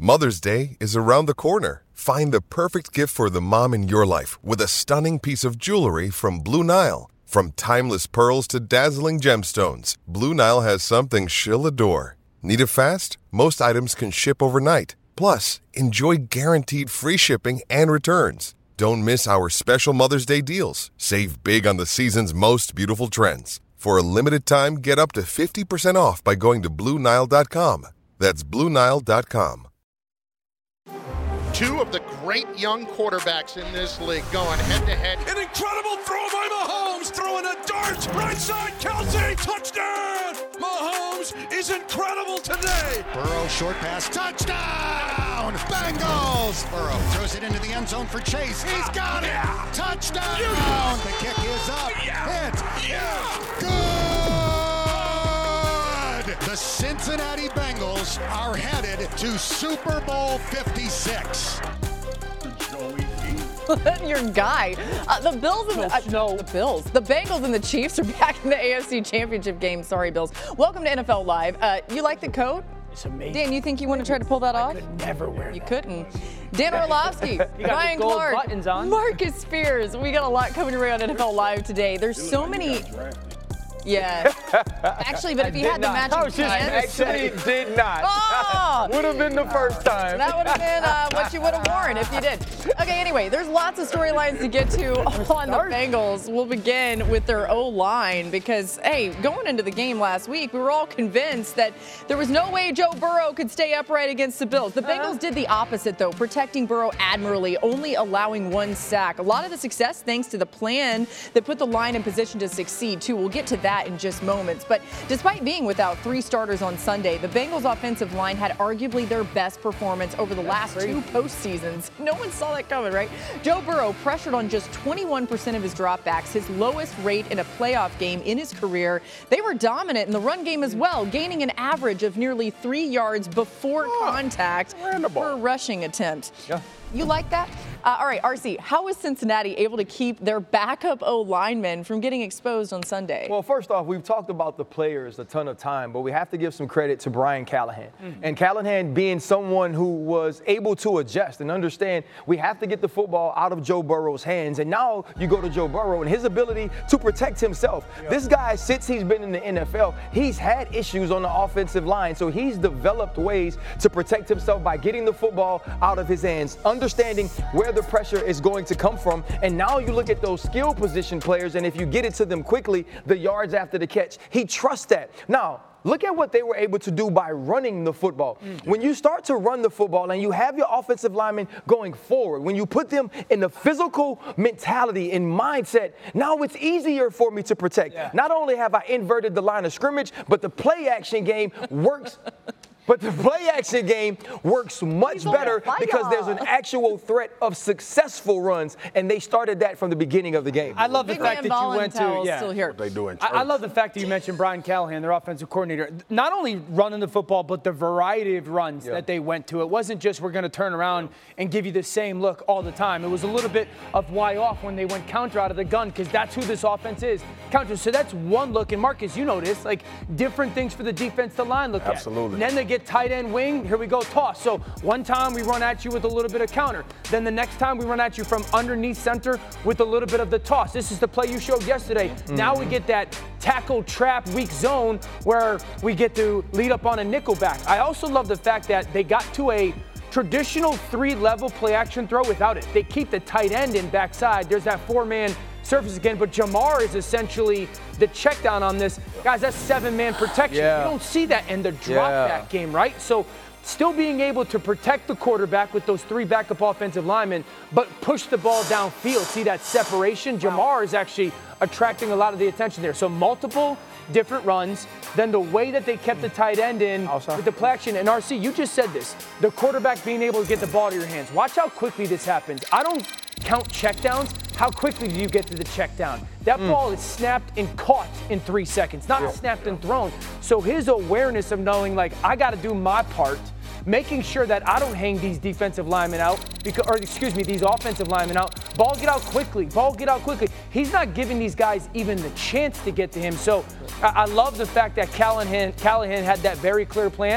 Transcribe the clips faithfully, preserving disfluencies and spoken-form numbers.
Mother's Day is around the corner. Find the perfect gift for the mom in your life with a stunning piece of jewelry from Blue Nile. From timeless pearls to dazzling gemstones, Blue Nile has something she'll adore. Need it fast? Most items can ship overnight. Plus, enjoy guaranteed free shipping and returns. Don't miss our special Mother's Day deals. Save big on the season's most beautiful trends. For a limited time, get up to fifty percent off by going to Blue Nile dot com. That's Blue Nile dot com. Two of the great young quarterbacks in this league going head-to-head. An incredible throw by Mahomes, throwing a dart, right side, Kelsey, touchdown! Mahomes is incredible today. Burrow, short pass, touchdown! Bengals! Burrow throws it into the end zone for Chase. He's got it! Yeah. Touchdown! Yeah. The kick is up. Yeah. It's Yeah. good! The Cincinnati Bengals are headed to Super Bowl fifty-six. Your guy. Uh, the Bills and the, uh, no. the Bills. The Bengals and the Chiefs are back in the A F C Championship game. Sorry, Bills. Welcome to N F L Live. Uh, you like the coat? It's amazing. Dan, you think you want to try to pull that off? I could never wear You that. couldn't. Dan Orlovsky, You got Ryan the gold Clark, buttons on. Marcus Spears. We got a lot coming your way on N F L Live today. There's so many. Yeah. Actually, but if you had the matching I was just pants. actually did not. Oh! Would have been the first time. That would have been uh, what you would have worn if you did. Okay, anyway, there's lots of storylines to get to on the Bengals. We'll begin with their O-line because, hey, going into the game last week, we were all convinced that there was no way Joe Burrow could stay upright against the Bills. The Bengals uh-huh. did the opposite, though, protecting Burrow admirably, only allowing one sack. A lot of the success thanks to the plan that put the line in position to succeed, too. We'll get to that in just moments. But despite being without three starters on Sunday, the Bengals offensive line had arguably their best performance over the last two postseasons. No one saw that coming, right? Joe Burrow pressured on just twenty-one percent of his dropbacks, his lowest rate in a playoff game in his career. They were dominant in the run game as well, gaining an average of nearly three yards before oh, contact per rushing attempt. Yeah. You like that? Uh, all right, R C, how was Cincinnati able to keep their backup O-linemen from getting exposed on Sunday? Well, first off, we've talked about the players a ton of time, but we have to give some credit to Brian Callahan. Mm-hmm. And Callahan being someone who was able to adjust and understand we have to get the football out of Joe Burrow's hands. And now you go to Joe Burrow and his ability to protect himself. Yeah. This guy, since he's been in the N F L, he's had issues on the offensive line. So he's developed ways to protect himself by getting the football out of his hands, understanding where the pressure is going to come from. And now you look at those skill position players, and if you get it to them quickly, the yards after the catch, he trusts that. Now, look at what they were able to do by running the football. Mm-hmm. When you start to run the football and you have your offensive linemen going forward, when you put them in the physical mentality and mindset, now it's easier for me to protect. Yeah. Not only have I inverted the line of scrimmage, but the play action game works. But the play action game works much better because there's an actual threat of successful runs, and they started that from the beginning of the game. I love the Big fact that you went to yeah. Still here. What they doing? I, I love the fact that you mentioned Brian Callahan, their offensive coordinator. Not only running the football, but the variety of runs yeah. that they went to. It wasn't just we're going to turn around and give you the same look all the time. It was a little bit of why off when they went counter out of the gun, because that's who this offense is. Counter. So that's one look. And Marcus, you know this, like different things for the defense to line look Absolutely. at. And then they get tight end wing. Here we go, toss. So one time we run at you with a little bit of counter. Then the next time we run at you from underneath center with a little bit of the toss. This is the play you showed yesterday. Mm-hmm. Now we get that tackle trap weak zone where we get to lead up on a nickel back. I also love the fact that they got to a traditional three-level play action throw without it. They keep the tight end in backside. There's that four-man surface again, but Jamar is essentially the check down on this. Guys, that's seven-man protection. Yeah. You don't see that in the drop yeah. back game, right? So still being able to protect the quarterback with those three backup offensive linemen, but push the ball downfield. See that separation? Jamar is actually attracting a lot of the attention there. So multiple different runs, then the way that they kept the tight end in also with the play action. And R C, you just said this, the quarterback being able to get the ball to your hands. Watch how quickly this happens. I don't count checkdowns. How quickly do you get to the check down? That mm. ball is snapped and caught in three seconds, not yeah. snapped and thrown. So his awareness of knowing, like, I got to do my part, making sure that I don't hang these defensive linemen out, because, or excuse me, these offensive linemen out. Ball get out quickly. Ball get out quickly. He's not giving these guys even the chance to get to him. So I, I love the fact that Callahan, Callahan had that very clear plan.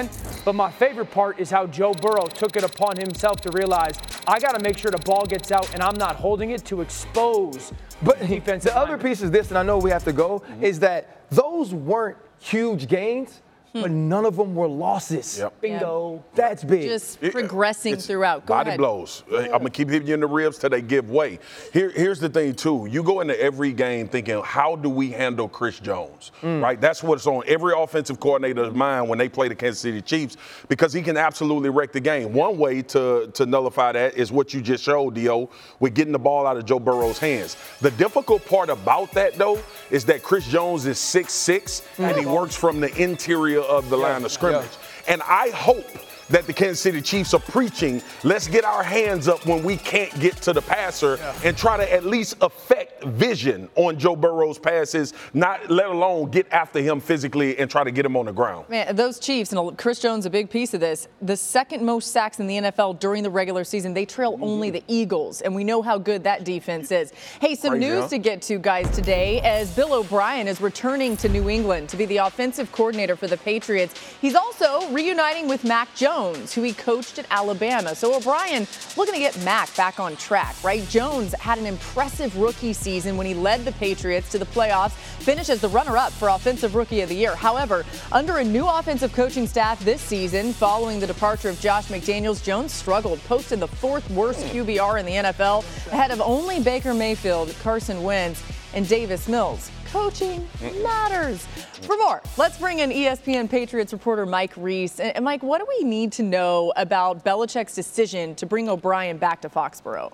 But my favorite part is how Joe Burrow took it upon himself to realize, I got to make sure the ball gets out and I'm not holding it to expose But defense. the other piece is this, and I know we have to go, mm-hmm. is that those weren't huge gains, but none of them were losses. Yep. Bingo. That's big. Just progressing It's throughout. Go body ahead. blows. I'm going to keep hitting you in the ribs till they give way. Here, here's the thing, too. You go into every game thinking, how do we handle Chris Jones? Mm. Right? That's what's on every offensive coordinator's mind when they play the Kansas City Chiefs, because he can absolutely wreck the game. One way to, to nullify that is what you just showed, Dio, with getting the ball out of Joe Burrow's hands. The difficult part about that, though, is that Chris Jones is six six, mm. and he works from the interior of the yeah. line of scrimmage. Yeah. And I hope that the Kansas City Chiefs are preaching, let's get our hands up when we can't get to the passer yeah. and try to at least affect vision on Joe Burrow's passes, not let alone get after him physically and try to get him on the ground. Man, those Chiefs, and Chris Jones a big piece of this, the second most sacks in the N F L during the regular season. They trail mm-hmm. only the Eagles, and we know how good that defense is. Hey, some Crazy, news huh? to get to, guys, today, as Bill O'Brien is returning to New England to be the offensive coordinator for the Patriots. He's also reuniting with Mac Jones, who he coached at Alabama. So O'Brien looking to get Mac back on track, right? Jones had an impressive rookie season when he led the Patriots to the playoffs, finished as the runner-up for Offensive Rookie of the Year. However, under a new offensive coaching staff this season, following the departure of Josh McDaniels, Jones struggled, posted the fourth worst Q B R in the N F L, ahead of only Baker Mayfield, Carson Wentz, and Davis Mills. Coaching matters. For more, let's bring in E S P N Patriots reporter Mike Reese. And Mike, what do we need to know about Belichick's decision to bring O'Brien back to Foxborough?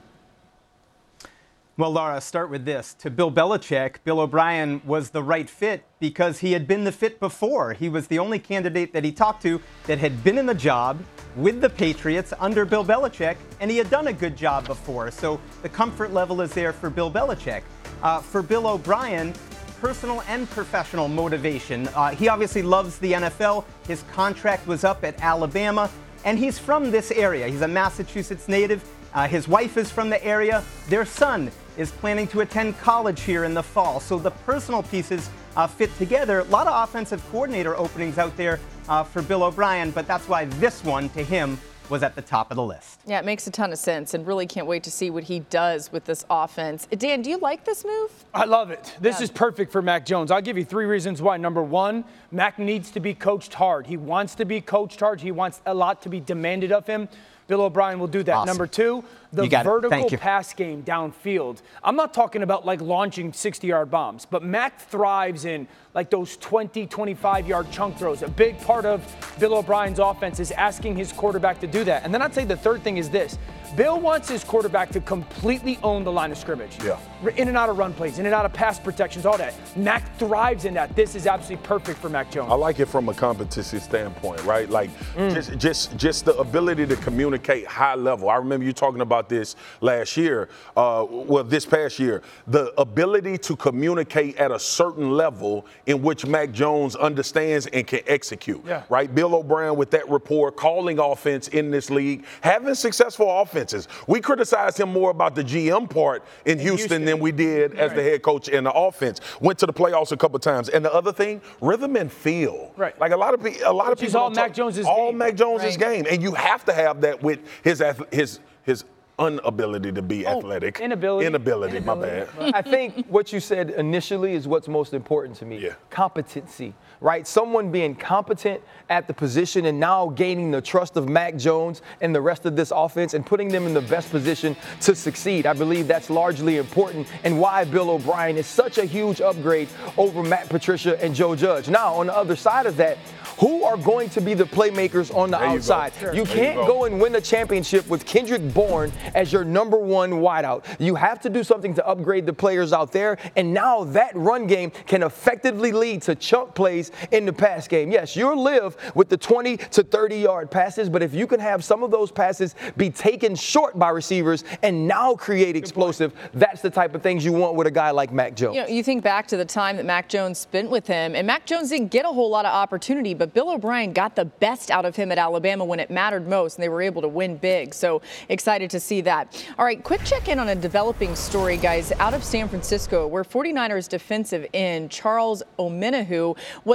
Well, Laura, start with this. To Bill Belichick, Bill O'Brien was the right fit because he had been the fit before. He was the only candidate that he talked to that had been in the job with the Patriots under Bill Belichick, and he had done a good job before. So the comfort level is there for Bill Belichick. Uh, for Bill O'Brien, personal and professional motivation. Uh, he obviously loves the N F L. His contract was up at Alabama, and he's from this area. He's a Massachusetts native. Uh, his wife is from the area. Their son is planning to attend college here in the fall. So the personal pieces uh, fit together. A lot of offensive coordinator openings out there uh, for Bill O'Brien, but that's why this one, to him, was at the top of the list. Yeah, it makes a ton of sense, and really can't wait to see what he does with this offense. Dan, do you like this move? I love it. This yeah. is perfect for Mac Jones. I'll give you three reasons why. Number one, Mac needs to be coached hard. He wants to be coached hard. He wants a lot to be demanded of him. Bill O'Brien will do that. Awesome. Number two, the vertical pass game downfield. I'm not talking about like launching sixty-yard bombs, but Mac thrives in like those twenty, twenty-five-yard chunk throws. A big part of Bill O'Brien's offense is asking his quarterback to do that. And then I'd say the third thing is this. Bill wants his quarterback to completely own the line of scrimmage. Yeah. In and out of run plays, in and out of pass protections, all that. Mac thrives in that. This is absolutely perfect for Mac Jones. I like it from a competency standpoint, right? Like mm. just, just, just the ability to communicate high level. I remember you talking about this last year, uh, well, this past year. The ability to communicate at a certain level in which Mac Jones understands and can execute, yeah. right? Bill O'Brien with that rapport, calling offense in this league, having successful offense. We criticized him more about the G M part in, in Houston, Houston than we did as right. the head coach in the offense. Went to the playoffs a couple of times. And the other thing, rhythm and feel. Right. Like a lot of people, a lot Which of people. All Mac Jones's all game. Mac Jones's right. game, and you have to have that with his his his. inability to be oh, athletic. Inability. Inability, inability. my bad. I think what you said initially is what's most important to me. Yeah. Competency, right? Someone being competent at the position and now gaining the trust of Mac Jones and the rest of this offense and putting them in the best position to succeed. I believe that's largely important and why Bill O'Brien is such a huge upgrade over Matt Patricia and Joe Judge. Now, on the other side of that, who are going to be the playmakers on the there outside? You, you can't you go. go and win a championship with Kendrick Bourne as your number one wideout. You have to do something to upgrade the players out there, and now that run game can effectively lead to chunk plays in the pass game. Yes, you'll live with the twenty to thirty-yard passes, but if you can have some of those passes be taken short by receivers and now create explosive, that's the type of things you want with a guy like Mac Jones. You know, you think back to the time that Mac Jones spent with him, and Mac Jones didn't get a whole lot of opportunity, but Bill O'Brien got the best out of him at Alabama when it mattered most, and they were able to win big. So excited to see that. All right, quick check-in on a developing story, guys, out of San Francisco, where forty-niners defensive end Charles Omenihu was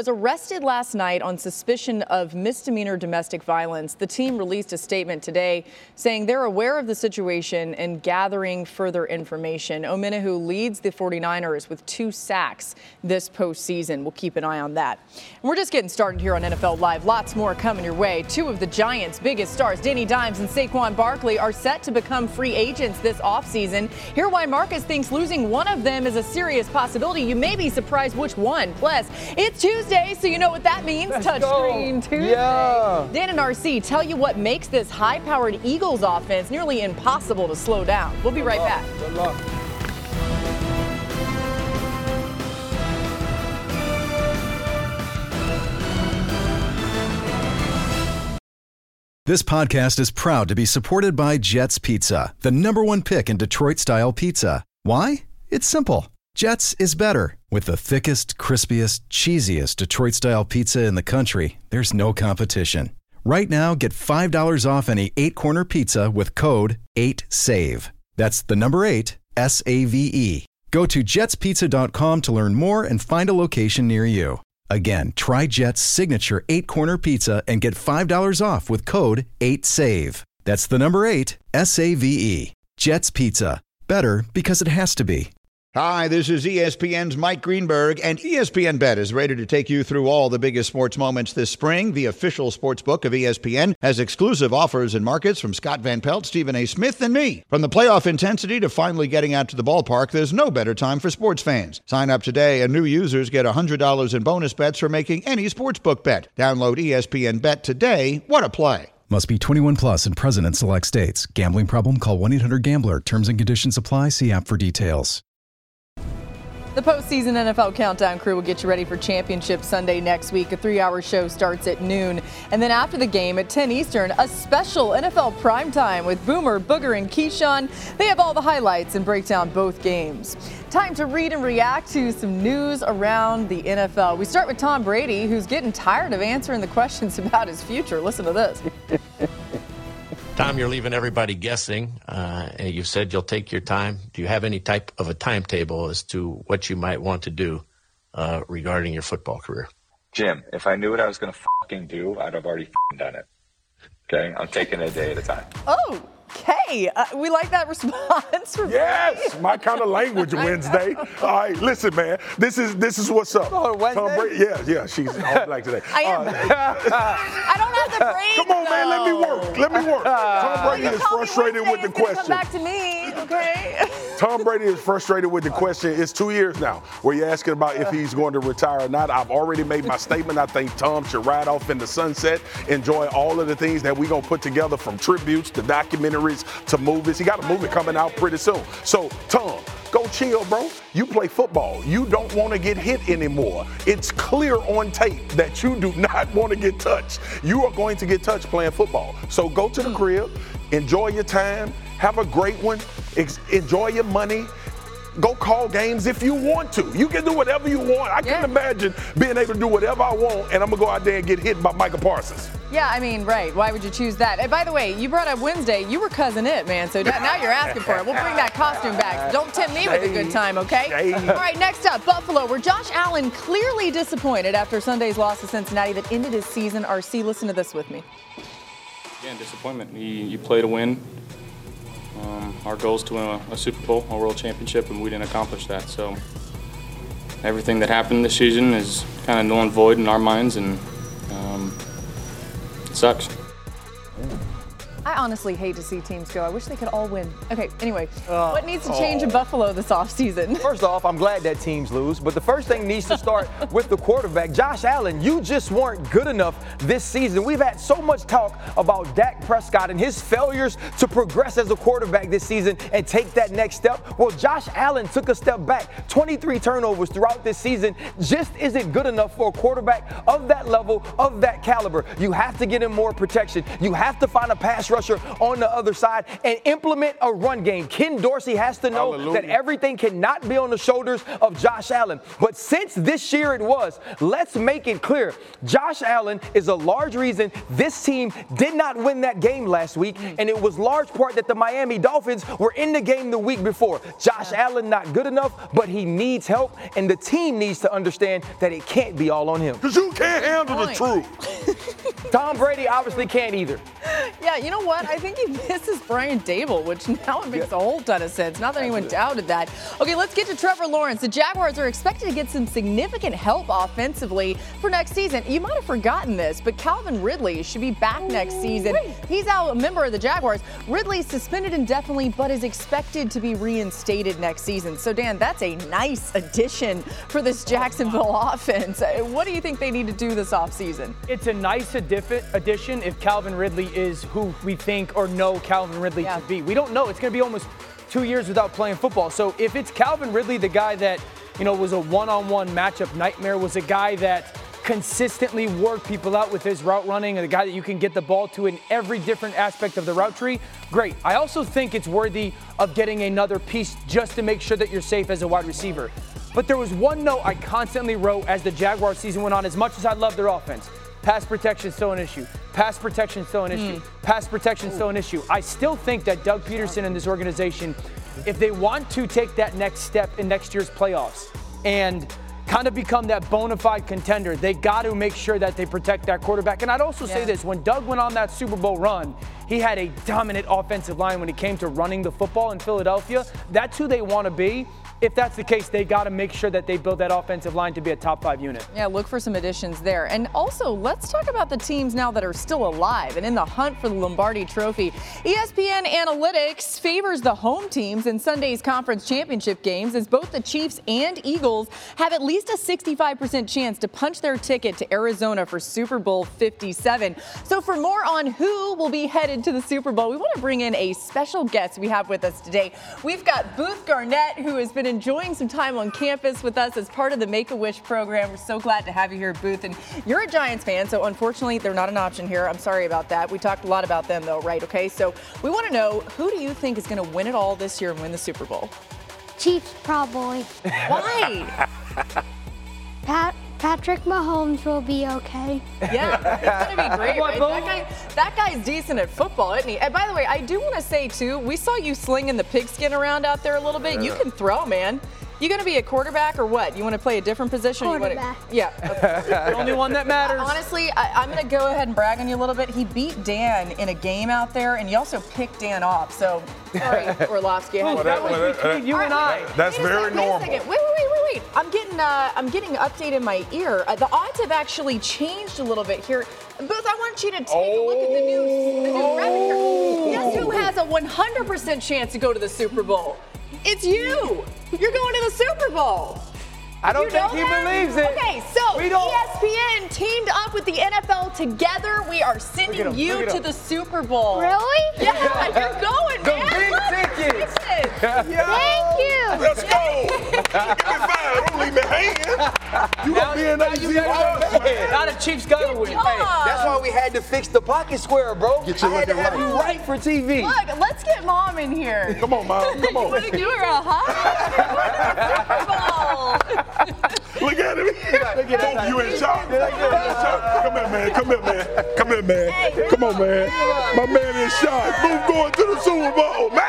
was arrested last night on suspicion of misdemeanor domestic violence. The team released a statement today saying they're aware of the situation and gathering further information. Omenihu leads the forty-niners with two sacks this postseason. We'll keep an eye on that. And we're just getting started here on N F L Live. Lots more coming your way. Two of the Giants' biggest stars, Danny Dimes and Saquon Barkley, are set to become free agents this offseason. Hear why Marcus thinks losing one of them is a serious possibility. You may be surprised which one. Plus, it's Tuesday, so you know what that means. Touchscreen Tuesday. Yeah. Dan and R C tell you what makes this high-powered Eagles offense nearly impossible to slow down. We'll be right back. Good luck. This podcast is proud to be supported by Jets Pizza, the number one pick in Detroit-style pizza. Why? It's simple. Jets is better. With the thickest, crispiest, cheesiest Detroit-style pizza in the country, there's no competition. Right now, get five dollars off any eight-corner pizza with code eight save. That's the number eight, S A V E. Go to jets pizza dot com to learn more and find a location near you. Again, try Jet's signature eight-corner pizza and get five dollars off with code eight save. That's the number eight, S A V E. Jet's Pizza. Better because it has to be. Hi, this is E S P N's Mike Greenberg, and E S P N Bet is ready to take you through all the biggest sports moments this spring. The official sports book of E S P N has exclusive offers and markets from Scott Van Pelt, Stephen A. Smith, and me. From the playoff intensity to finally getting out to the ballpark, there's no better time for sports fans. Sign up today, and new users get one hundred dollars in bonus bets for making any sportsbook bet. Download E S P N Bet today. What a play. Must be twenty-one plus and present in select states. Gambling problem? Call one eight hundred gambler. Terms and conditions apply. See app for details. The postseason N F L Countdown crew will get you ready for Championship Sunday next week. A three-hour show starts at noon. And then after the game at ten Eastern, a special N F L primetime with Boomer, Booger, and Keyshawn. They have all the highlights and break down both games. Time to read and react to some news around the N F L. We start with Tom Brady, who's getting tired of answering the questions about his future. Listen to this. Tom, you're leaving everybody guessing. Uh, and you said you'll take your time. Do you have any type of a timetable as to what you might want to do uh, regarding your football career? Jim, if I knew what I was going to fucking do, I'd have already fucking done it. Okay? I'm taking it a day at a time. Oh, okay. Uh, we like that response from Yes, Brady. my kind of language Wednesday. All right, listen, man. This is this is what's up. Oh, Wednesday? Tom Brady, yeah, yeah, she's all black today. I am. Uh, I don't have the brain. Come on, man. Let me though. work. Let me work. Tom Brady You is call me frustrated Wednesday, with the it's gonna question. Come back to me, okay? Tom Brady is frustrated with the question. It's two years now where you're asking about if he's going to retire or not. I've already made my statement. I think Tom should ride off in the sunset, enjoy all of the things that we're going to put together, from tributes to documentaries to movies. He got a movie coming out pretty soon. So, Tom, go chill, bro. You play football. You don't want to get hit anymore. It's clear on tape that you do not want to get touched. You are going to get touched playing football. So go to the crib, enjoy your time, have a great one, ex- enjoy your money. Go call games if you want to. You can do whatever you want. I Yeah. can imagine being able to do whatever I want, and I'm going to go out there and get hit by Micah Parsons. Yeah, I mean, right. Why would you choose that? And by the way, you brought up Wednesday. You were cousin it, man. So that, now you're asking for it. We'll bring that costume back. Don't tempt me with a good time, okay? Shade. All right, next up, Buffalo, where Josh Allen clearly disappointed after Sunday's loss to Cincinnati that ended his season. R C, listen to this with me. Again, disappointment. You, you play to win. Um, our goal is to win a, a Super Bowl, a World Championship, and we didn't accomplish that. So everything that happened this season is kind of null and void in our minds, and um, it sucks. I honestly hate to see teams go. I wish they could all win. Okay, anyway, uh, what needs to change oh. in Buffalo this offseason? First off, I'm glad that teams lose, but the first thing needs to start with the quarterback. Josh Allen, you just weren't good enough this season. We've had so much talk about Dak Prescott and his failures to progress as a quarterback this season and take that next step. Well, Josh Allen took a step back. twenty-three turnovers throughout this season just isn't good enough for a quarterback of that level, of that caliber. You have to get him more protection. You have to find a pass rusher on the other side and implement a run game. Ken Dorsey has to know Hallelujah. that everything cannot be on the shoulders of Josh Allen. But since this year it was, let's make it clear. Josh Allen is a large reason this team did not win that game last week, and it was large part that the Miami Dolphins were in the game the week before. Josh yeah. Allen not good enough, but he needs help, and the team needs to understand that it can't be all on him. Because you can't handle the truth. Tom Brady obviously can't either. Yeah, you know what? I think he misses Brian Dable, which now it makes yeah. a whole ton of sense. Not that anyone doubted that. Okay, let's get to Trevor Lawrence. The Jaguars are expected to get some significant help offensively for next season. You might have forgotten this, but Calvin Ridley should be back next season. He's now a member of the Jaguars. Ridley's suspended indefinitely, but is expected to be reinstated next season. So, Dan, that's a nice addition for this Jacksonville offense. What do you think they need to do this offseason? It's a nice addition if Calvin Ridley is who we think or know Calvin Ridley yeah. to be. We don't know. It's going to be almost two years without playing football. So if it's Calvin Ridley, the guy that, you know, was a one-on-one matchup nightmare, was a guy that consistently worked people out with his route running, and the guy that you can get the ball to in every different aspect of the route tree, great. I also think it's worthy of getting another piece just to make sure that you're safe as a wide receiver. But there was one note I constantly wrote as the Jaguars season went on, as much as I love their offense. Pass protection is still an issue. Pass protection is still an issue. Mm. Pass protection is still an issue. I still think that Doug Peterson and this organization, if they want to take that next step in next year's playoffs and kind of become that bona fide contender, they got to make sure that they protect that quarterback. And I'd also yeah. say this, when Doug went on that Super Bowl run, he had a dominant offensive line when it came to running the football in Philadelphia. That's who they want to be. If that's the case, they got to make sure that they build that offensive line to be a top five unit. Yeah, look for some additions there. And also, let's talk about the teams now that are still alive and in the hunt for the Lombardi Trophy. E S P N Analytics favors the home teams in Sunday's conference championship games, as both the Chiefs and Eagles have at least a sixty-five percent chance to punch their ticket to Arizona for Super Bowl fifty-seven. So for more on who will be headed to the Super Bowl, we want to bring in a special guest we have with us today. We've got Booth Garnett, who has been enjoying some time on campus with us as part of the Make-A-Wish program. We're so glad to have you here, Booth. And you're a Giants fan, so unfortunately they're not an option here. I'm sorry about that. We talked a lot about them, though, right? Okay, so we want to know, who do you think is going to win it all this year and win the Super Bowl? Chiefs, probably. Why? Pat. Patrick Mahomes will be okay. Yeah, it's going to be great, right? That, guy, that guy's decent at football, isn't he? And by the way, I do want to say, too, we saw you slinging the pigskin around out there a little bit. You can throw, man. You going to be a quarterback or what? You want to play a different position? Quarterback. You wanna, yeah. The only one that matters. Honestly, I, I'm going to go ahead and brag on you a little bit. He beat Dan in a game out there, and he also picked Dan off. So, sorry, Orlovsky. Well, that was between you and I. That's very normal. Wait a second. Wait, wait, wait, wait, wait. I'm getting, uh, I'm getting an update in my ear. Uh, the odds have actually changed a little bit here. Booth, I want you to take oh. a look at the new, the new record here. Guess who has a one hundred percent chance to go to the Super Bowl? It's you. You're going to the Super Bowl. I don't you think he that? believes it. Okay, so E S P N teamed up with the N F L together. We are sending him, you to the Super Bowl. Really? Yeah, you're going, the man. big tickets. Thank you. Let's go. Give me five. Don't leave me hanging. You gonna be in that you got Not a Chiefs gotta win. Hey, that's why we had to fix the pocket square, bro. Get you I had to have right. you right for T V. Look, let's get Mom in here. Come on, Mom. Come on. You were a hot Super Bowl. Look at him. Look at him. You in shock. Come here, man. Come here, man. Come here, man. Hey, Come on, man. My man in shock. Move going to the Super Bowl, man.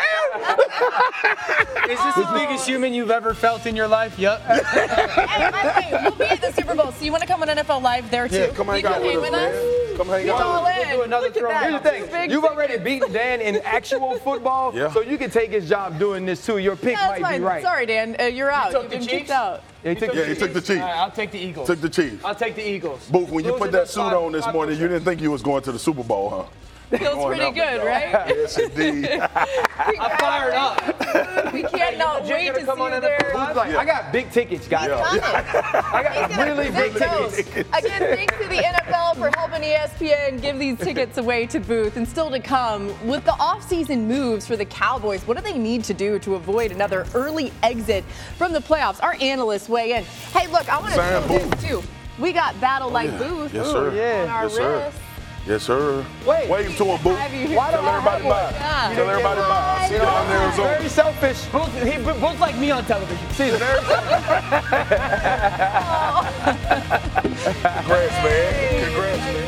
Is this the biggest human you've ever felt in your life? Yep. Hey, by the way, we'll be at the Super Bowl, so you want to come on N F L Live there, too? Yeah, come hang out with us, man. Come hang out with us. Do another throw. Here's the thing. You've already beaten Dan in actual football, yeah. so you can take his job doing this, too. Your pick yeah, might fine. be right. Sorry, Dan. Uh, you're out. You You've been kicked out. Yeah, he took, yeah, the, he took the Chiefs. All right, I'll take the Eagles. Took the Chiefs. I'll take the Eagles. Booth, when you Those put that suit on this morning, you didn't think you was going to the Super Bowl, huh? Feels pretty good, right? Yes, indeed. I'm fired up. We cannot wait to see you there. Like, I got big tickets, guys. Yeah. I got really big tickets. Again, thanks to the N F L for helping E S P N give these tickets away to Booth. And still to come, with the offseason moves for the Cowboys, what do they need to do to avoid another early exit from the playoffs? Our analysts weigh in. Hey, look, I want to show this too. We got Battle Like yeah. Booth yes, sir. Yeah. on our yes, sir. wrist. Yes, sir. Wait. Wave to him, boo. Have you- Why do Tell I everybody have one? bye. Yeah. Tell everybody bye. I see you on there. So. Very selfish. Both, he, both like me on television. See, very Congrats, man. Congrats, man.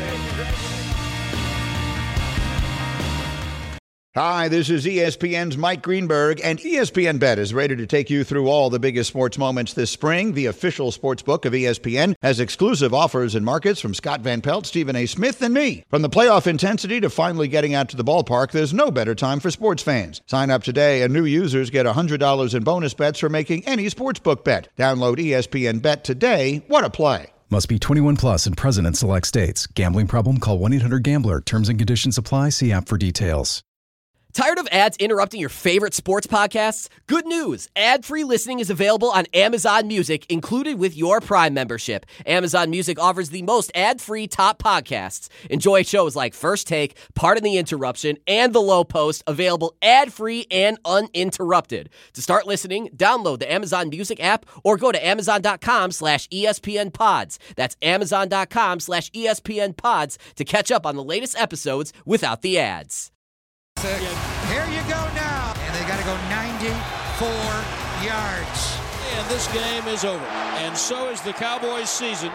Hi, this is E S P N's Mike Greenberg, and E S P N Bet is ready to take you through all the biggest sports moments this spring. The official sports book of E S P N has exclusive offers and markets from Scott Van Pelt, Stephen A. Smith, and me. From the playoff intensity to finally getting out to the ballpark, there's no better time for sports fans. Sign up today, and new users get one hundred dollars in bonus bets for making any sportsbook bet. Download E S P N Bet today. What a play. Must be twenty-one plus and present in select states. Gambling problem? Call one eight hundred gambler. Terms and conditions apply. See app for details. Tired of ads interrupting your favorite sports podcasts? Good news. Ad-free listening is available on Amazon Music, included with your Prime membership. Amazon Music offers the most ad-free top podcasts. Enjoy shows like First Take, Pardon the Interruption, and The Low Post, available ad-free and uninterrupted. To start listening, download the Amazon Music app or go to amazon.com slash ESPN pods. That's amazon.com slash ESPN pods to catch up on the latest episodes without the ads. Here you go now. And they got to go ninety-four yards. And this game is over. And so is the Cowboys season.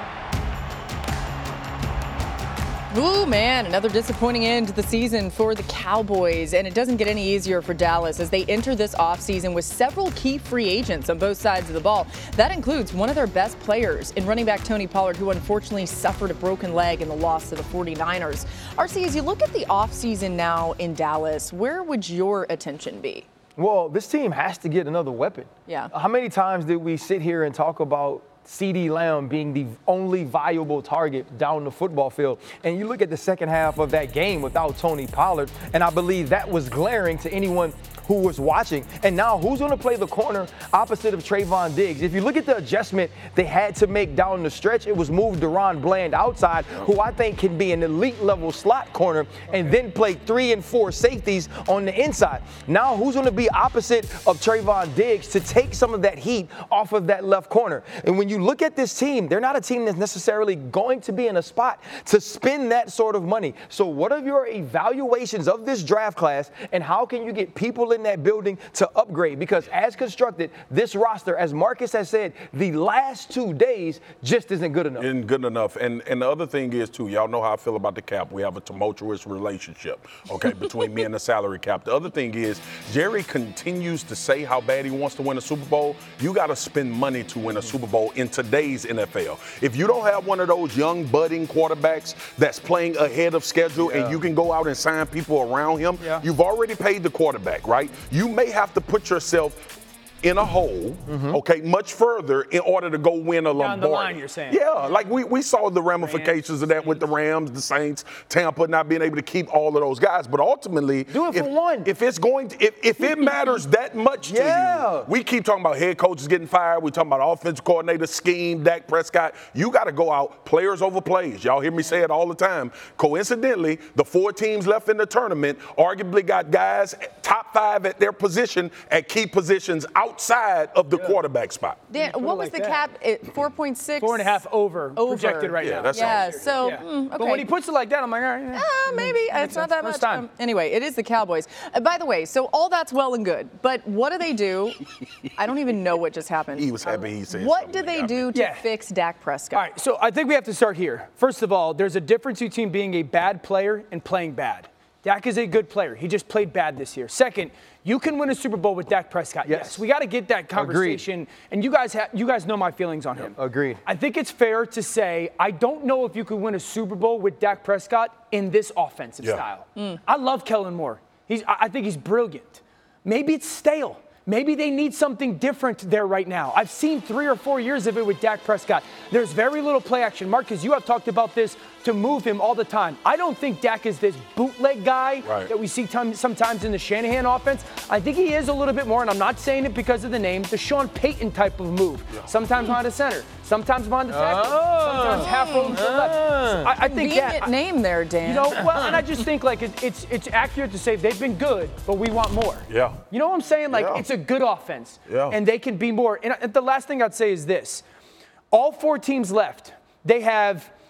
Ooh, man, another disappointing end to the season for the Cowboys, and it doesn't get any easier for Dallas as they enter this offseason with several key free agents on both sides of the ball. That includes one of their best players in running back Tony Pollard, who unfortunately suffered a broken leg in the loss to the forty-niners. R C, as you look at the offseason now in Dallas, where would your attention be? Well, this team has to get another weapon. Yeah. How many times did we sit here and talk about CeeDee Lamb being the only viable target down the football field? And you look at the second half of that game without Tony Pollard, and I believe that was glaring to anyone who was watching. And now who's going to play the corner opposite of Trayvon Diggs? If you look at the adjustment they had to make down the stretch, it was move Deron Bland outside, who I think can be an elite level slot corner, and then play three and four safeties on the inside. Now who's going to be opposite of Trayvon Diggs to take some of that heat off of that left corner? And when you look at this team, they're not a team that's necessarily going to be in a spot to spend that sort of money. So what are your evaluations of this draft class, and how can you get people in that building to upgrade? Because as constructed, this roster, as Marcus has said, the last two days just isn't good enough. Isn't good enough. And and the other thing is, too, y'all know how I feel about the cap. We have a tumultuous relationship, okay, between me and the salary cap. The other thing is, Jerry continues to say how bad he wants to win a Super Bowl. You got to spend money to win a Super Bowl in today's N F L. If you don't have one of those young budding quarterbacks that's playing ahead of schedule, yeah, and you can go out and sign people around him, yeah, you've already paid the quarterback, right? You may have to put yourself in a hole, mm-hmm, okay, much further in order to go win a Lombardi. Down the line, you're saying. Yeah, like we, we saw the ramifications of that with the Rams, the Saints, Tampa not being able to keep all of those guys. But ultimately, do it if, for one. If it's going to, if, if it matters that much to yeah, you, we keep talking about head coaches getting fired. We talking about offensive coordinator scheme, Dak Prescott. You got to go out players over plays. Y'all hear me say it all the time. Coincidentally, the four teams left in the tournament arguably got guys top five at their position at key positions out outside of the yeah. quarterback spot. Dan, what was like the that. cap? four point six? Four and a half over, over. projected right yeah, now. That's yeah, awesome. so, yeah. Mm, okay. But when he puts it like that, I'm like, all right. Yeah. Uh, maybe. It's not that First much. Time. Um, anyway, it is the Cowboys. Uh, by the way, so all that's well and good, but what do they do? I don't even know what just happened. He was happy he said What do they do to yeah. fix Dak Prescott? All right, so I think we have to start here. First of all, there's a difference between being a bad player and playing bad. Dak is a good player. He just played bad this year. Second, you can win a Super Bowl with Dak Prescott. Yes, yes we got to get that conversation. Agreed. And you guys, ha- you guys know my feelings on him. Agreed. I think it's fair to say I don't know if you could win a Super Bowl with Dak Prescott in this offensive yeah. style. Mm. I love Kellen Moore. He's, I think he's brilliant. Maybe it's stale. Maybe they need something different there right now. I've seen three or four years of it with Dak Prescott. There's very little play action. Marcus, you have talked about this to move him all the time. I don't think Dak is this bootleg guy right. that we see t- sometimes in the Shanahan offense. I think he is a little bit more, and I'm not saying it because of the name, the Sean Payton type of move. Yeah. Sometimes behind the center, sometimes behind the tackle, oh. sometimes half roll to the left. So I, I think that I, name there, Dan. You know, well, and I just think like it, it's it's accurate to say they've been good, but we want more. Yeah. You know what I'm saying? Like yeah. it's a good offense, yeah. and they can be more. And the last thing I'd say is this: all four teams left, they have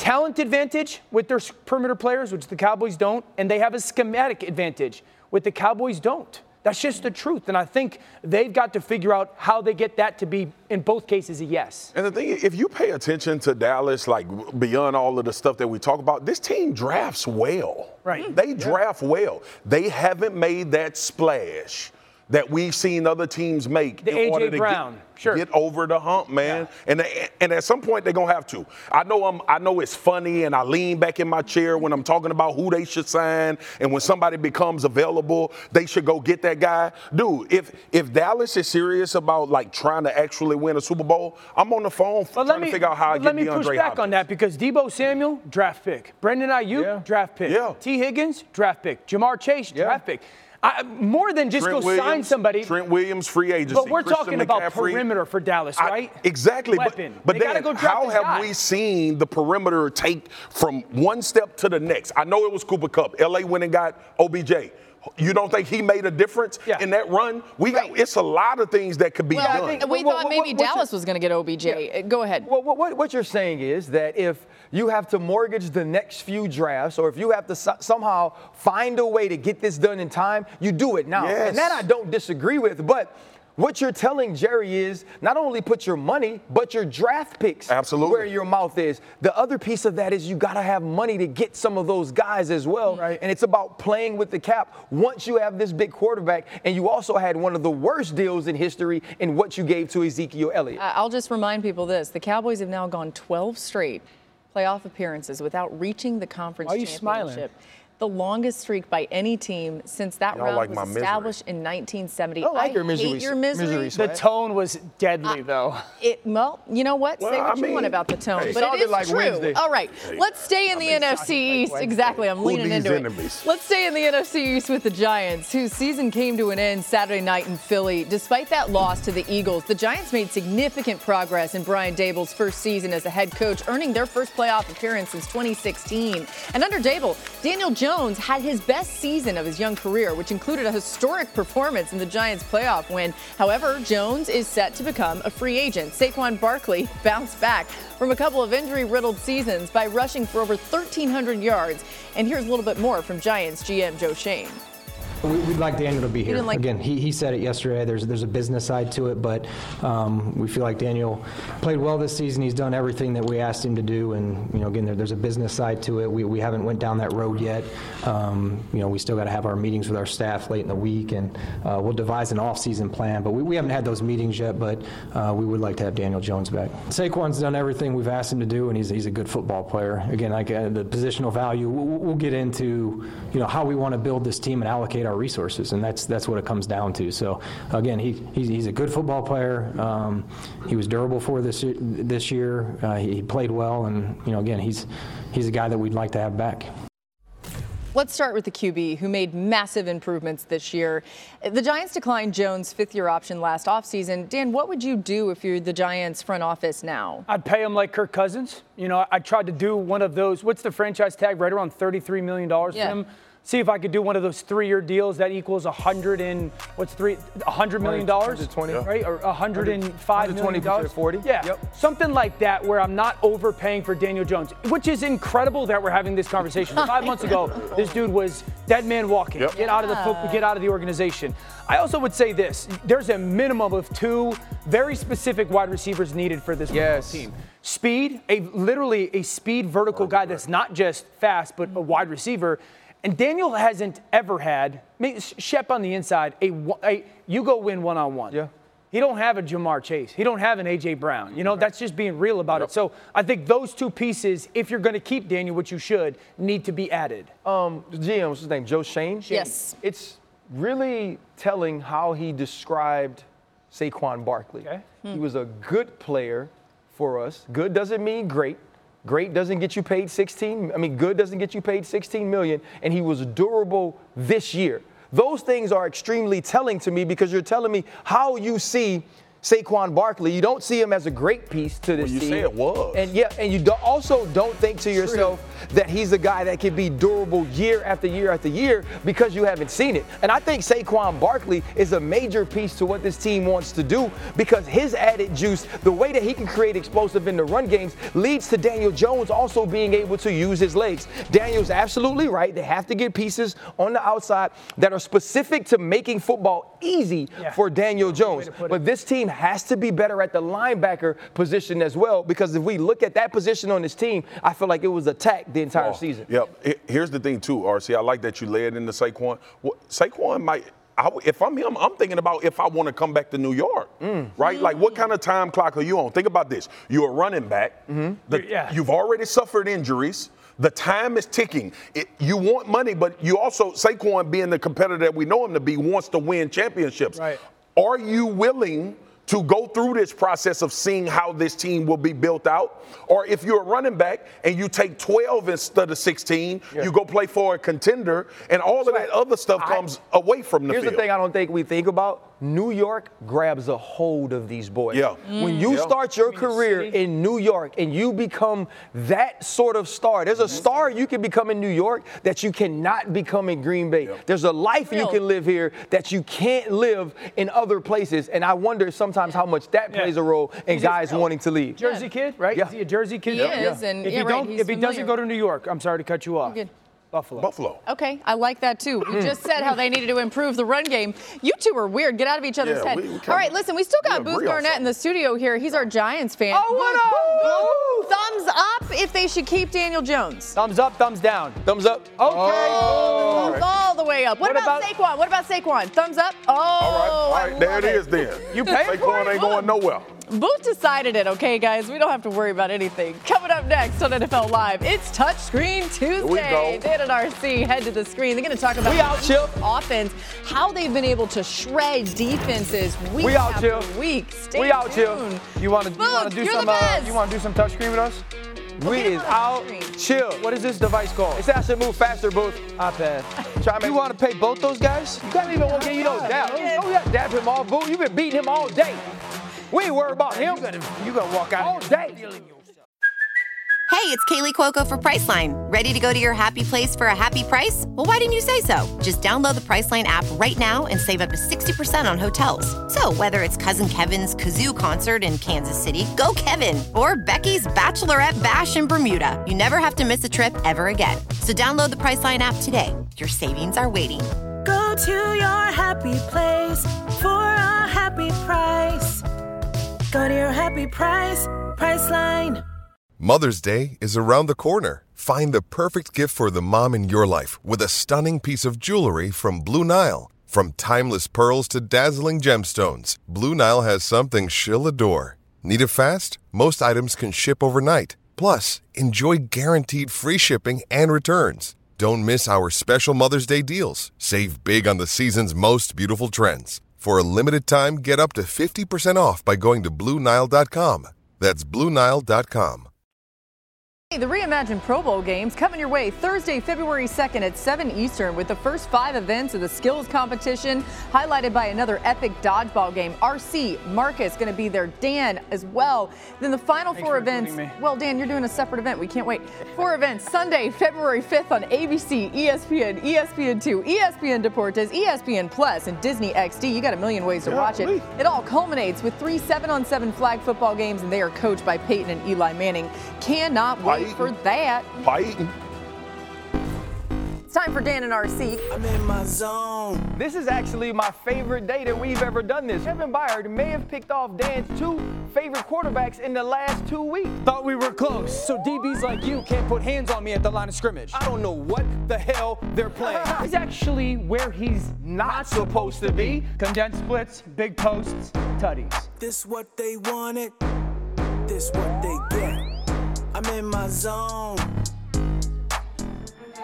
talent advantage with their perimeter players, which the Cowboys don't, and they have a schematic advantage, with the Cowboys don't. That's just the truth. And I think they've got to figure out how they get that to be, in both cases, a yes. And the thing is, if you pay attention to Dallas, like beyond all of the stuff that we talk about, this team drafts well. Right. They draft yeah. well. They haven't made that splash that we've seen other teams make the in A J order to Brown. Get, Sure. get over the hump, man. Yeah. And and at some point they're gonna have to. I know I'm I know it's funny, and I lean back in my chair when I'm talking about who they should sign, and when somebody becomes available, they should go get that guy. Dude, if if Dallas is serious about like trying to actually win a Super Bowl, I'm on the phone but trying me, to figure out how I get Let me DeAndre push back Hopkins. on that, because Deebo Samuel, draft pick. Brendan Ayuk, Yeah. draft pick. Yeah. T. Higgins, draft pick. Jamar Chase, Yeah. draft pick. I, more than just Trent go Williams, sign somebody. Trent Williams, free agency. But we're Christian talking about McCaffrey. perimeter for Dallas, right? I, exactly. Weapon. But, but They then, gotta go draft how a have guy. we seen the perimeter take from one step to the next? I know it was Cooper Kupp. L A went and got O B J. You don't think he made a difference yeah. in that run? We got it's a lot of things that could be well, done. I think we What- thought what- maybe what- Dallas was going to get O B J. Yeah. Go ahead. Well, what, what you're saying is that if you have to mortgage the next few drafts, or if you have to so- somehow find a way to get this done in time, you do it now. Yes. And that I don't disagree with, but what you're telling Jerry is not only put your money, but your draft picks Absolutely. where your mouth is. The other piece of that is you got to have money to get some of those guys as well. Right. And it's about playing with the cap once you have this big quarterback. And you also had one of the worst deals in history in what you gave to Ezekiel Elliott. I'll just remind people this. The Cowboys have now gone twelve straight playoff appearances without reaching the conference Why are you championship. smiling? The longest streak by any team since that Y'all round like was my misery. established in nineteen seventy. I like your misery- hate your misery. misery The sweat. tone was deadly, though. It, well, you know what? Say Well, what I you mean, want about the tone, hey, but it sounded is like true. Wednesday. All right, let's stay in the N F C East. Exactly, I'm Who leaning these into enemies? it. Let's stay in the N F C East with the Giants, whose season came to an end Saturday night in Philly. Despite that loss to the Eagles, the Giants made significant progress in Brian Daboll's first season as a head coach, earning their first playoff appearance since twenty sixteen. And under Daboll, Daniel Jones had his best season of his young career, which included a historic performance in the Giants' playoff win. However, Jones is set to become a free agent. Saquon Barkley bounced back from a couple of injury-riddled seasons by rushing for over thirteen hundred yards. And here's a little bit more from Giants G M Joe Schoen. We- We'd like Daniel to be here. didn't like- Again, he, he said it yesterday. There's there's a business side to it, but um, we feel like Daniel played well this season. He's done everything that we asked him to do, and you know, again, there, there's a business side to it. We we haven't went down that road yet. Um, you know, we still got to have our meetings with our staff late in the week, and uh, we'll devise an off-season plan. But we, we haven't had those meetings yet. But uh, we would like to have Daniel Jones back. Saquon's done everything we've asked him to do, and he's he's a good football player. Again, like uh, the positional value, we'll, we'll get into you know how we want to build this team and allocate our resources, and that's that's what it comes down to. So again, he he's, he's a good football player. Um, he was durable for this this year. Uh, he, he played well, and you know again, he's he's a guy that we'd like to have back. Let's start with the Q B, who made massive improvements this year. The Giants declined Jones' fifth-year option last offseason. Dan, what would you do if you're the Giants front office now? I'd pay him like Kirk Cousins. You know, I tried to do one of those. What's the franchise tag? Right around thirty-three million dollars Yeah. for him. See if I could do one of those three-year deals that equals a hundred and what's three, a hundred million dollars, one hundred twenty. right? Or a hundred and five million dollars. forty. Yeah, Yep. something like that, where I'm not overpaying for Daniel Jones, which is incredible that we're having this conversation. Five months ago, this dude was dead man walking. Yep. Get out of the fo- get out of the organization. I also would say this: there's a minimum of two very specific wide receivers needed for this Yes. football team. Speed, a literally a speed vertical guy that's not just fast, but a wide receiver. And Daniel hasn't ever had, maybe Shep on the inside, a, a you go win one-on-one. Yeah. He don't have a Jamar Chase. He don't have an A J Brown. You know, that's just being real about Yep. it. So I think those two pieces, if you're going to keep Daniel, which you should, need to be added. Um, the G M, what's his name? Joe Schoen? Yes. It's really telling how he described Saquon Barkley. Okay. He was a good player for us. Good doesn't mean great. Great doesn't get you paid sixteen. I mean, good doesn't get you paid sixteen million. And he was durable this year. Those things are extremely telling to me because you're telling me how you see Saquon Barkley. You don't see him as a great piece to this well, you team. say it was. And yeah, and you do also don't think to yourself that he's a guy that can be durable year after year after year because you haven't seen it. And I think Saquon Barkley is a major piece to what this team wants to do because his added juice, the way that he can create explosive in the run games, leads to Daniel Jones also being able to use his legs. Daniel's absolutely right. They have to get pieces on the outside that are specific to making football easy yeah. for Daniel Jones. But this team has to be better at the linebacker position as well, because if we look at that position on this team, I feel like it was attacked the entire oh, season. Yep. Here's the thing, too, R C. I like that you lay it into Saquon. Well, Saquon might – I, if I'm him, I'm thinking about if I want to come back to New York, mm. right? Mm-hmm. Like, what kind of time clock are you on? Think about this. You're a running back. Mm-hmm. the, yeah. You've already suffered injuries. The time is ticking. It, you want money, but you also, Saquon being the competitor that we know him to be, wants to win championships. Right. Are you willing to go through this process of seeing how this team will be built out? Or if you're a running back and you take twelve instead of sixteen, yeah. you go play for a contender, and all of that other stuff comes I, away from the here's field. Here's the thing I don't think we think about. New York grabs a hold of these boys. Yeah. Mm. When you yeah. start your career in New York and you become that sort of star, there's a star you can become in New York that you cannot become in Green Bay. Yeah. There's a life Real. you can live here that you can't live in other places. And I wonder sometimes how much that plays yeah. a role in He's guys wanting to leave. Jersey kid, right? Yeah. Is he a Jersey kid? He yeah. is. And if yeah, you right, don't, if he familiar. doesn't go to New York, I'm sorry to cut you off. Buffalo. Buffalo. Okay, I like that too. We just said how they needed to improve the run game. You two are weird. Get out of each other's yeah, head. We, we All right, listen, we still got Booth Barnett in the studio here. He's our Giants fan. Oh, what up? Thumbs up if they should keep Daniel Jones. Thumbs up, thumbs down. Thumbs up. Okay. Oh, thumbs all the way up. What, what about, about Saquon? What about Saquon? Thumbs up. Oh, all right, all right. There it is then. You pay Saquon ain't going nowhere. Booth decided it, okay, guys? We don't have to worry about anything. Coming up next on N F L Live, it's Touchscreen Tuesday. Dan and R C head to the screen. They're going to talk about we out, Chip. offense, how they've been able to shred defenses week we out, after Chip. week. Stay we out, Chip. tuned. You want to do some? Uh, you want to do some touchscreen with us? We is out. Chill. What is this device called? It says I should move faster, Booth. iPad. Try you want to pay both those guys? You can't even want to get you know dab. Oh yeah, dab him all, Booth. You've been beating him all day. We ain't worried about him. You gotta, you gotta walk out all day. Hey, it's Kaylee Cuoco for Priceline. Ready to go to your happy place for a happy price? Well, why didn't you say so? Just download the Priceline app right now and save up to sixty percent on hotels. So whether it's Cousin Kevin's Kazoo Concert in Kansas City, go Kevin, or Becky's Bachelorette Bash in Bermuda, you never have to miss a trip ever again. So download the Priceline app today. Your savings are waiting. Go to your happy place for a happy price. Go to your happy price, Priceline. Mother's Day is around the corner. Find the perfect gift for the mom in your life with a stunning piece of jewelry from Blue Nile. From timeless pearls to dazzling gemstones, Blue Nile has something she'll adore. Need it fast? Most items can ship overnight. Plus, enjoy guaranteed free shipping and returns. Don't miss our special Mother's Day deals. Save big on the season's most beautiful trends. For a limited time, get up to fifty percent off by going to Blue Nile dot com. That's Blue Nile dot com. The reimagined Pro Bowl games coming your way Thursday, February second at seven Eastern with the first five events of the skills competition highlighted by another epic dodgeball game. R C, Marcus going to be there, Dan as well. Then the final Thanks four events. Well, Dan, you're doing a separate event. We can't wait. Four events Sunday, February fifth on A B C, E S P N, E S P N two, E S P N Deportes, E S P N Plus, and Disney X D. You got a million ways to yeah, watch it. Wait. It all culminates with three seven on seven flag football games, and they are coached by Peyton and Eli Manning. Cannot wait for that. Fighting. It's time for Dan and R C. I'm in my zone. This is actually my favorite day that we've ever done this. Kevin Byard may have picked off Dan's two favorite quarterbacks in the last two weeks. Thought we were close, so D Bs like you can't put hands on me at the line of scrimmage. I don't know what the hell they're playing. He's actually where he's not supposed to be. Condensed splits, big posts, tutties. This what they wanted. This what they get. I'm in my zone.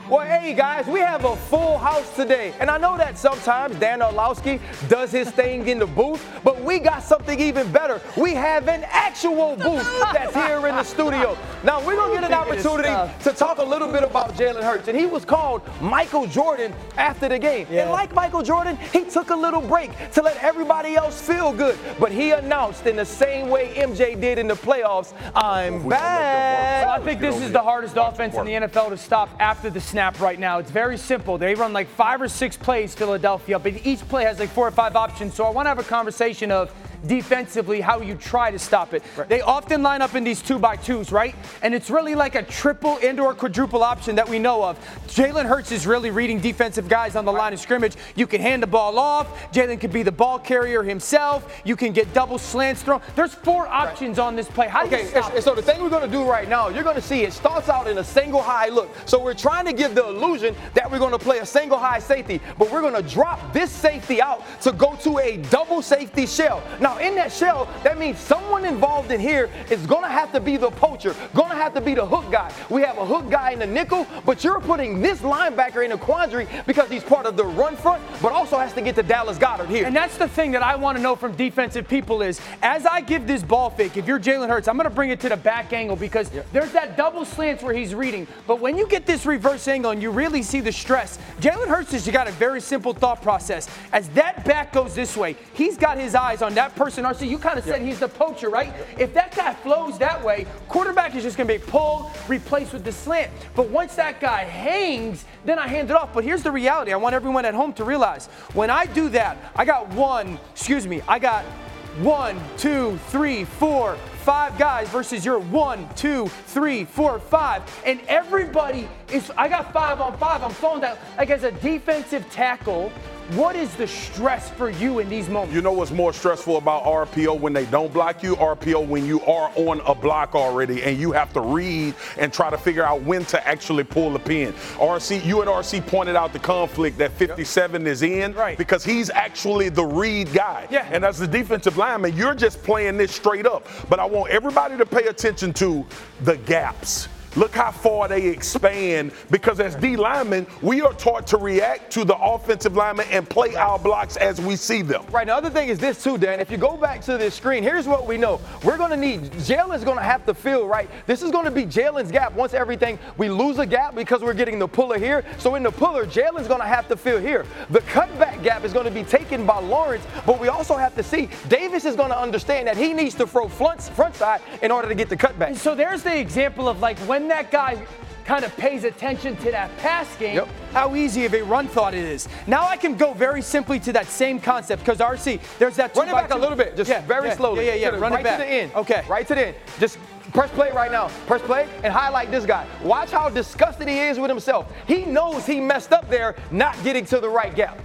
Well, hey, guys, we have a full house today. And I know that sometimes Dan Orlowski does his thing in the booth, but we got something even better. We have an actual booth that's here in the studio. Now, we're going to get an opportunity to talk a little bit about Jalen Hurts. And he was called Michael Jordan after the game. Yeah. And like Michael Jordan, he took a little break to let everybody else feel good. But he announced in the same way M J did in the playoffs, I'm back. Well, I think this is the hardest offense in the N F L to stop after the snap right now. It's very simple. They run like five or six plays, Philadelphia, but each play has like four or five options. So I want to have a conversation of defensively how you try to stop it. Right. They often line up in these two by twos, right? And it's really like a triple and or quadruple option that we know of. Jalen Hurts is really reading defensive guys on the line of scrimmage. You can hand the ball off. Jalen could be the ball carrier himself. You can get double slants thrown. There's four options right on this play. How do okay, you stop it? So the thing we're going to do right now, you're going to see it starts out in a single high look. So we're trying to give the illusion that we're going to play a single high safety, but we're going to drop this safety out to go to a double safety shell. Now, in that shell, that means someone involved in here is going to have to be the poacher, going to have to be the hook guy. We have a hook guy in the nickel, but you're putting this linebacker in a quandary because he's part of the run front, but also has to get to Dallas Goedert here. And that's the thing that I want to know from defensive people is, as I give this ball fake, if you're Jalen Hurts, I'm going to bring it to the back angle because yep. there's that double slants where he's reading. But when you get this reverse angle and you really see the stress, Jalen Hurts has got a very simple thought process. As that back goes this way, he's got his eyes on that person. R C, you kind of said yep. he's the poacher, right? Yep. If that guy flows that way, quarterback is just going to be pulled, replaced with the slant. But once that guy hangs, then I hand it off. But here's the reality. I want everyone at home to realize when I do that, I got one, excuse me, I got one, two, three, four, five guys versus your one, two, three, four, five. And everybody is, I got five on five. I'm throwing that like as a defensive tackle. What is the stress for you in these moments? You know what's more stressful about R P O when they don't block you? R P O when you are on a block already and you have to read and try to figure out when to actually pull the pin. R C, you and R C pointed out the conflict that fifty-seven yep. is in right. because he's actually the read guy. Yeah. And as the defensive lineman, you're just playing this straight up. But I want everybody to pay attention to the gaps. Look how far they expand because as D linemen, we are taught to react to the offensive linemen and play our blocks as we see them. Right. The other thing is this too, Dan. If you go back to this screen, here's what we know. We're going to need, Jalen's going to have to feel, right? This is going to be Jalen's gap. Once everything, we lose a gap because we're getting the puller here. So in the puller, Jalen's going to have to feel here. The cutback gap is going to be taken by Lawrence, but we also have to see Davis is going to understand that he needs to throw front, front side in order to get the cutback. So there's the example of like when that guy kind of pays attention to that pass game, yep. how easy of a run thought it is. Now I can go very simply to that same concept because R C, there's that two Run it back two. a little bit, just yeah, very yeah, slowly. Yeah, yeah, yeah. Run right it back. to the end. Okay. Right to the end. Just press play right now. Press play and highlight this guy. Watch how disgusted he is with himself. He knows he messed up there, not getting to the right gap.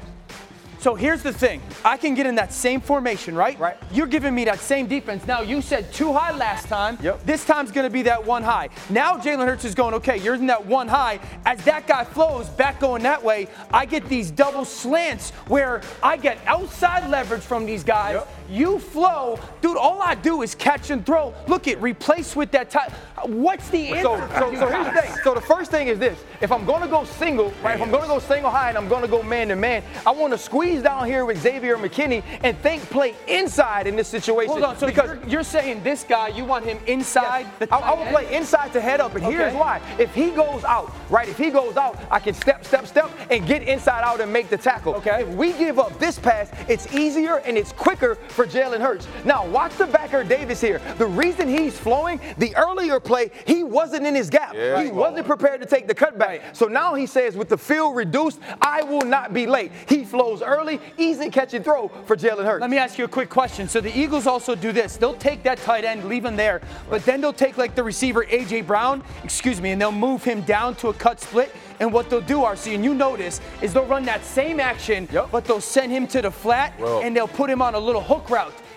So here's the thing. I can get in that same formation, right? Right. You're giving me that same defense. Now, you said two high last time. Yep. This time's going to be that one high. Now, Jalen Hurts is going, okay, you're in that one high. As that guy flows back going that way, I get these double slants where I get outside leverage from these guys. Yep. You flow. Dude, all I do is catch and throw. Look at replace with that time. What's the answer? So, so, so here's the thing. So the first thing is this. If I'm going to go single, right, if I'm going to go single high and I'm going to go man to man, I want to squeeze down here with Xavier McKinney and think play inside in this situation. Hold on. So because you're, you're saying this guy, you want him inside? Yes, the I, I will play inside to head up, and okay. here's why. If he goes out, right, if he goes out, I can step, step, step, and get inside out and make the tackle. Okay. If we give up this pass, it's easier and it's quicker for Jalen Hurts. Now, watch the backer Davis here. The reason he's flowing, the earlier play, he wasn't in his gap. Yeah, he wasn't prepared to take the cutback. Right. So now he says, with the field reduced, I will not be late. He flows early, easy catch and throw for Jalen Hurts. Let me ask you a quick question. So the Eagles also do this. They'll take that tight end, leave him there, but then they'll take like the receiver A J Brown, excuse me, and they'll move him down to a cut split. And what they'll do, R C, and you notice, is they'll run that same action, yep. but they'll send him to the flat, Whoa. and they'll put him on a little hook route.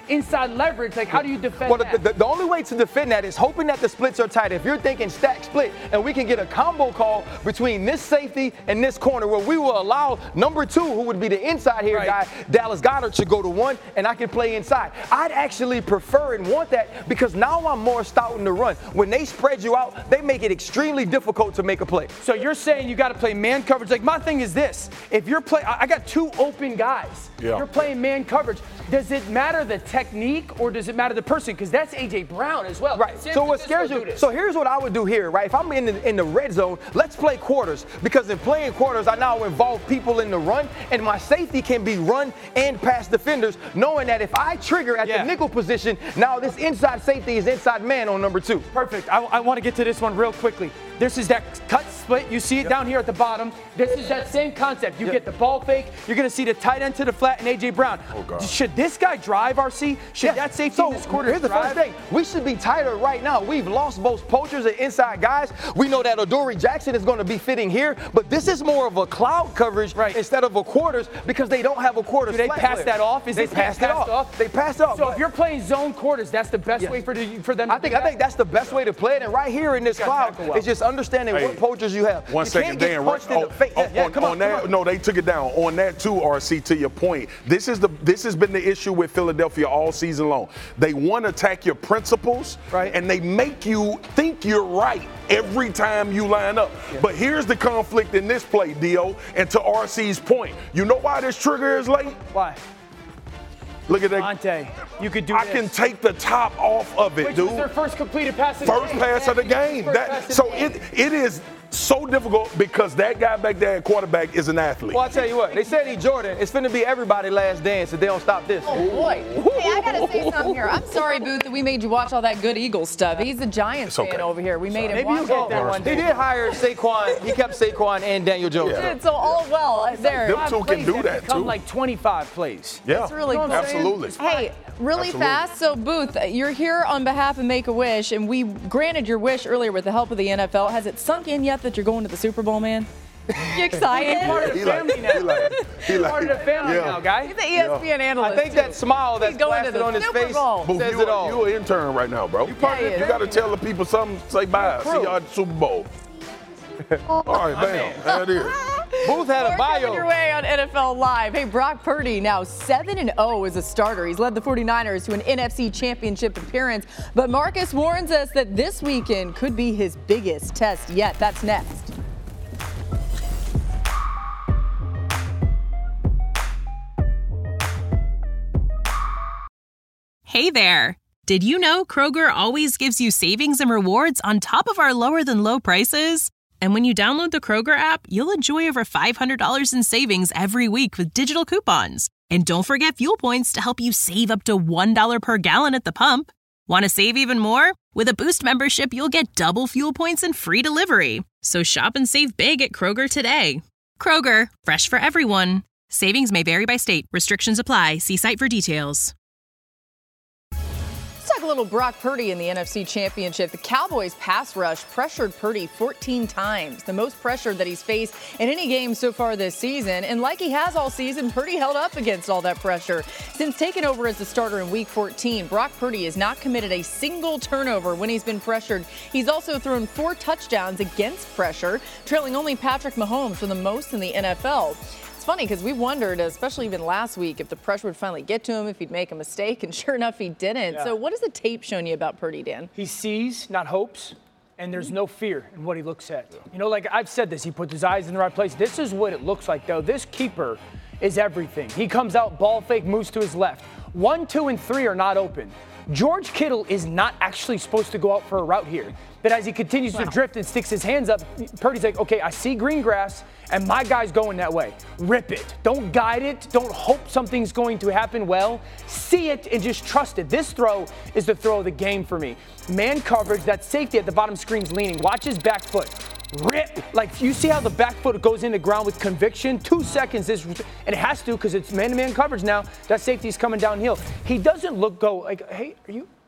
inside leverage. Like, how do you defend well, that? Well, the, the only way to defend that is hoping that the splits are tight. If you're thinking stack split, and we can get a combo call between this safety and this corner where we will allow number two, who would be the inside here right. guy, Dallas Goedert, to go to one, and I can play inside. I'd actually prefer and want that because now I'm more stout in the run. When they spread you out, they make it extremely difficult to make a play. So you're saying you got to play man coverage. Like, my thing is this. If you're playing, I got two open guys. Yeah. You're playing man coverage. Does it matter the technique or does it matter the person? Because that's A J Brown as well. Right. San so what Francisco scares you? So here's what I would do here, right? If I'm in the, in the red zone, let's play quarters. Because in playing quarters, I now involve people in the run, and my safety can be run and pass defenders, knowing that if I trigger at yeah. the nickel position, now this inside safety is inside man on number two. Perfect. I, I want to get to this one real quickly. This is that cut split. You see it yep. down here at the bottom. This is that same concept. You yep. get the ball fake. You're going to see the tight end to the flat and A J Brown. Oh, God. Should this guy drive, R C? Should yeah. that safety so, in this quarter here's drive? the first thing. We should be tighter right now. We've lost both poachers and inside guys. We know that Adoree Jackson is going to be fitting here, but this is more of a cloud coverage right. instead of a quarters because they don't have a quarters. Do they pass player. that off? Is they passed it off. off. They passed it off. So if you're playing zone quarters, that's the best yes. way for, the, for them to I think do I think that's the best way to play it. And right here in this cloud well. is just understanding hey, what poachers you have. One you second, Dan. Right, oh, oh, yeah, yeah, on, on, on that, no, they took it down. On that too, R C, to your point, this is the this has been the issue with Philadelphia all season long. They want to attack your principles, right. and they make you think you're right every time you line up. Yeah. But here's the conflict in this play, Dio, and to R C's point. You know why this trigger is late? Why? Look at that. Monte, you could do I this. can take the top off of it, Which dude. was their first completed pass of the First game. pass of the game. That, so it it is so difficult because that guy back there at quarterback is an athlete. Well, I tell you what, they said he Jordan. It's finna be everybody last dance if they don't stop this. Oh, boy. Hey, I got to say something here. I'm sorry, Booth, that we made you watch all that good Eagles stuff. He's a Giants okay. fan over here. We made Maybe him watch all that one. He did hire Saquon. He kept Saquon and Daniel Jones. Yeah. So all well there. Them two can do that, become too. like twenty-five plays. Yeah, That's really cool. absolutely. Hey, really absolutely. fast. So, Booth, you're here on behalf of Make-A-Wish, and we granted your wish earlier with the help of the N F L. Has it sunk in yet that you're going to the Super Bowl, man? You excited? He's part of the He family like, now. he like, he like, part of the family yeah. now, guy. He's an E S P N yeah. analyst. I think too. that smile that's He's going blasted to the on his Super face Bowl. Booth, says you, it all. you an intern right now, bro. You, Yeah, he you is. got to tell the people something. Say bye. See y'all at the Super Bowl. All right, bam. There it is. Booth had a We're bio. coming your way on N F L Live. Hey, Brock Purdy now seven and oh as a starter. He's led the forty-niners to an N F C Championship appearance. But Marcus warns us that this weekend could be his biggest test yet. That's next. Hey there. Did you know Kroger always gives you savings and rewards on top of our lower than low prices? And when you download the Kroger app, you'll enjoy over five hundred dollars in savings every week with digital coupons. And don't forget fuel points to help you save up to one dollar per gallon at the pump. Want to save even more? With a Boost membership, you'll get double fuel points and free delivery. So shop and save big at Kroger today. Kroger, fresh for everyone. Savings may vary by state. Restrictions apply. See site for details. Let's talk a little Brock Purdy in the N F C Championship. The Cowboys pass rush pressured Purdy fourteen times, the most pressure that he's faced in any game so far this season. And like he has all season, Purdy held up against all that pressure. Since taking over as the starter in Week fourteen, Brock Purdy has not committed a single turnover when he's been pressured. He's also thrown four touchdowns against pressure, trailing only Patrick Mahomes for the most in the N F L. It's funny because we wondered, especially even last week, if the pressure would finally get to him, if he'd make a mistake, and sure enough, he didn't. Yeah. So what has the tape shown you about Purdy, Dan? He sees, not hopes, and there's no fear in what he looks at. You know, like I've said this, he puts his eyes in the right place. This is what it looks like, though. This keeper is everything. He comes out, ball fake, moves to his left. One, two, and three are not open. George Kittle is not actually supposed to go out for a route here. But as he continues wow. to drift and sticks his hands up, Purdy's like, okay, I see green grass, and my guy's going that way. Rip it. Don't guide it. Don't hope something's going to happen well. See it and just trust it. This throw is the throw of the game for me. Man coverage, that safety at the bottom screen's leaning. Watch his back foot. Rip. Like, you see how the back foot goes into ground with conviction? Two seconds, is, and it has to because it's man-to-man coverage now. That safety's coming downhill. He doesn't look go like, hey, are you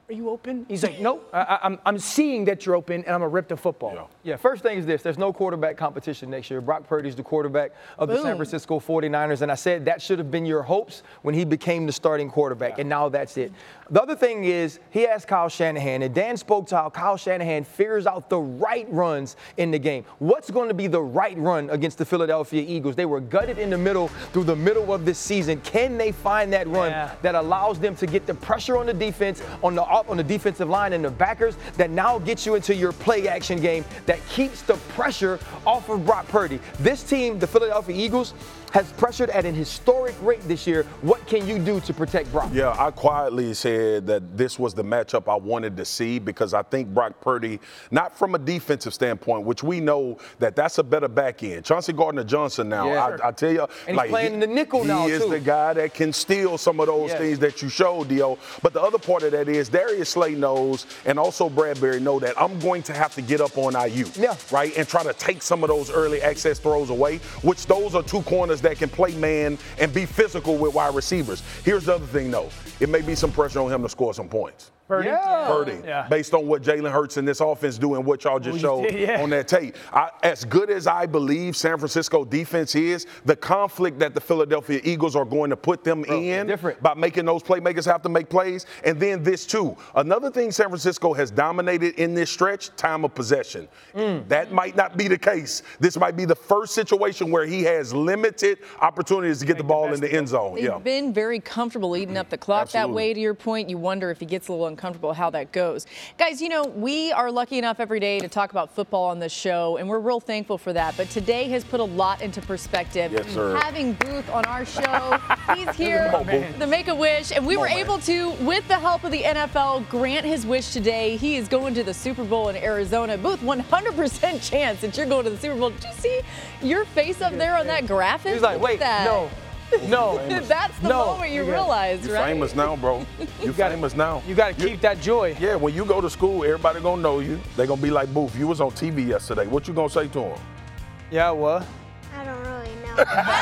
are you open? He's like, nope, I, I'm, I'm seeing that you're open, and I'm going to rip the football. Yeah. yeah, first thing is this. There's no quarterback competition next year. Brock Purdy's the quarterback of the Boom. San Francisco forty-niners, and I said that should have been your hopes when he became the starting quarterback, yeah. and now that's it. The other thing is he asked Kyle Shanahan, and Dan spoke to how Kyle Shanahan figures out the right runs in the game. What's going to be the right run against the Philadelphia Eagles? They were gutted in the middle through the middle of this season. Can they find that run yeah. that allows them to get the pressure on the defense, on the on the defensive line and the backers, that now gets you into your play action game that keeps the pressure off of Brock Purdy? This team, the Philadelphia Eagles, has pressured at an historic rate this year. What can you do to protect Brock? Yeah, I quietly said that this was the matchup I wanted to see because I think Brock Purdy, not from a defensive standpoint, which we know that that's a better back end. Chauncey Gardner-Johnson now, yeah. I, I tell you. And like, he's playing he, the nickel he now, is too. the guy that can steal some of those yes. things that you showed, Dio. But the other part of that is Darius Slay knows, and also Bradbury know that I'm going to have to get up on I U, yeah. right, and try to take some of those early access throws away, which those are two corners that can play man and be physical with wide receivers. Here's the other thing, though. It may be some pressure on him to score some points. Purdy? Yeah. Purdy, yeah. based on what Jalen Hurts and this offense do and what y'all just showed yeah. on that tape. I, as good as I believe San Francisco defense is, the conflict that the Philadelphia Eagles are going to put them Bro, in different. by making those playmakers have to make plays. And then this, too. Another thing San Francisco has dominated in this stretch, time of possession. Mm. That might not be the case. This might be the first situation where he has limited opportunities to get the ball in the end zone. They've yeah. been very comfortable eating up the clock Absolutely. that way, to your point. You wonder if he gets a little uncomfortable how that goes. Guys, you know, we are lucky enough every day to talk about football on this show, and we're real thankful for that. But today has put a lot into perspective. Yes, sir. Having Booth on our show, he's here to make a wish, and we were on, able to, with the help of the N F L, grant his wish today. He is going to the Super Bowl in Arizona. Booth, one hundred percent chance that you're going to the Super Bowl. Did you see your face up there on that graphic? He's like, wait, that. no. No. That's the no. moment you yeah. realize, You're right? famous now, bro. You're famous now. You got to keep that joy. Yeah, when you go to school, everybody going to know you. They're going to be like, Booth, you was on T V yesterday. What you going to say to them? Yeah, what? I don't really know.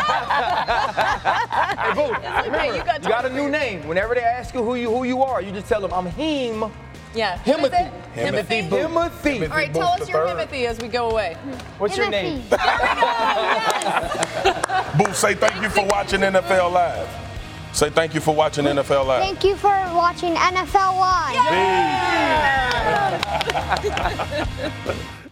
Hey, Booth, okay, remember, you got you got a new name. Whenever they ask you who you who you are, you just tell them, I'm him. Yeah. Himothy. Himothy. Himothy. Himothy. All right, tell us your Himothy as we go away. What's your name? Booth, say thank you for watching N F L Live. Say thank you for watching N F L Live. Thank you for watching N F L Live. Yeah.